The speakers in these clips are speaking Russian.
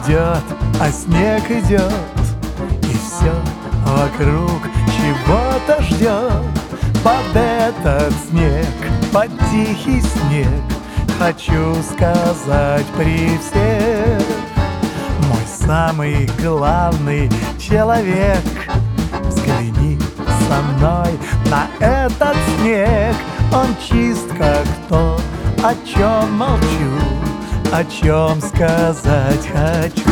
идет, а снег идет, и все вокруг чего-то ждет. Под этот снег, под тихий снег хочу сказать при всех: мой самый главный человек, взгляни со мной на этот снег. Он чист, как то, о чем молчу, о чем сказать хочу.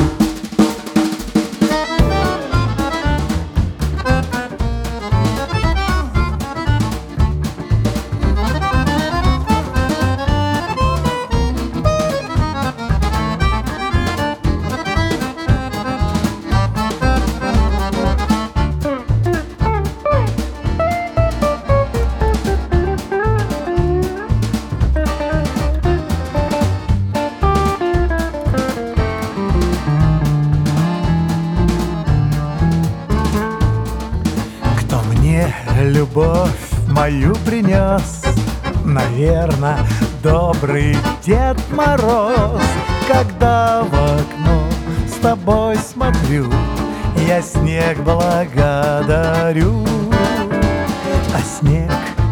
Любовь мою принес, наверно, добрый Дед Мороз. Когда в окно с тобой смотрю, я снег благодарю. А снег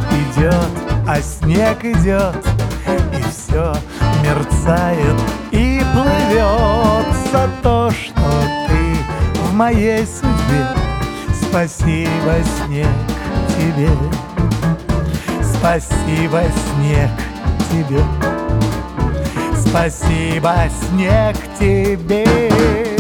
идет, и все мерцает и плывет. За то, что ты в моей судьбе, спасибо, снег, тебе. Спасибо, снег, тебе. Спасибо, снег, тебе.